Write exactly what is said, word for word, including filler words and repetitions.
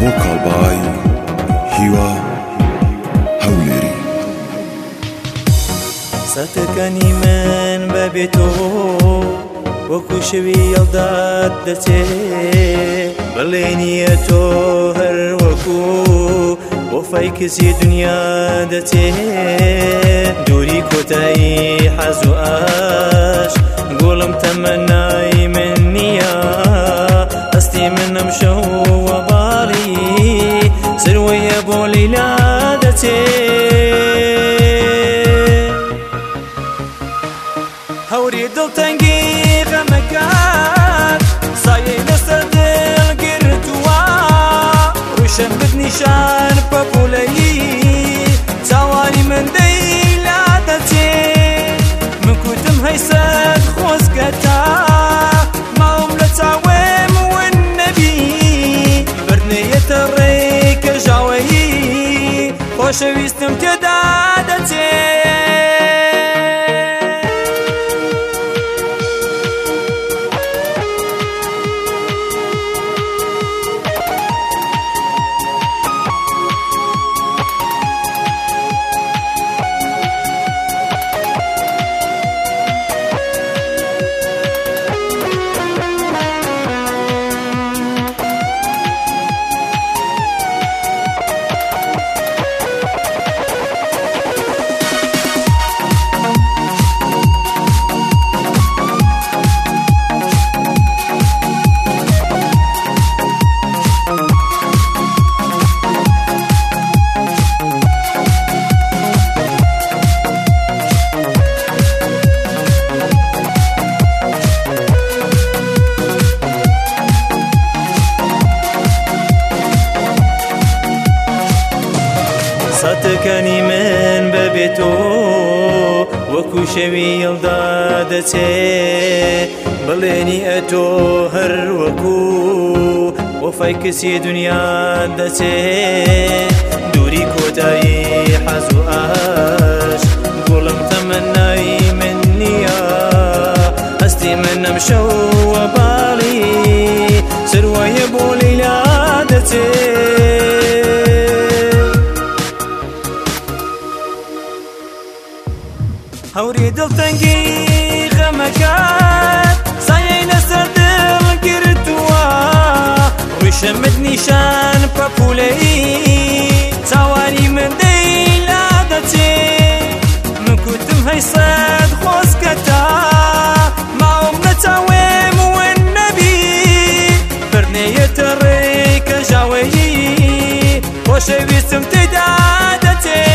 بۆ کاڵبای هیوا هەولێری. ساتەکانی من بەبێ تۆ وەکو شەوی یەڵدات دەچێ، بەڵێنیە تۆ هەر وەکو وەفای کەسی دنیا دەچێ. دووری کۆتایی حەز و ئاش گوڵم تەمەنای من نییە، ئەستی منەم شەو وە باڵی سروەیە بۆ لەیلا دەچێ. هەوری دڵتەنگی غەمەکان سایەی لەسەر دڵ گرتووە، ڕوشەم بد نیشان پەپوولەیی چاوانی من دەیلا دەچێ. من کوتم هەیسەد خۆزگەتە ماوم لە چاوێم ون نەبی، بردنێیەتە ڕێکە ژاوەیی خۆشەویستم تێدا دەچێ. ساتەکانی من بەبێ تۆ وەکو شەوی یەڵدا دەچێ، بڵێنی ئەتۆ هەر وەکو وەفای کەسی دنیا دەچێ. دووری کۆتایی حەز و ئاش گوڵم تەمەنای من نییە، هەستی منەم شەو وە باڵی سروەیە بۆ لەیلا دەچێ. هەوری دڵتەنگی غەمەکان سایەی لەسەر دڵ گرتووە، ڕوشەمت نیشان پەپوولەیی چاوانی من دەیلا دەچێ. من کوتم هەیسەد خۆزگەتە ماوم لە چاوێم ون نەبی، بردنێیەتە ڕێکە ژاوەیی خۆشەویستم تێدا دەچێ.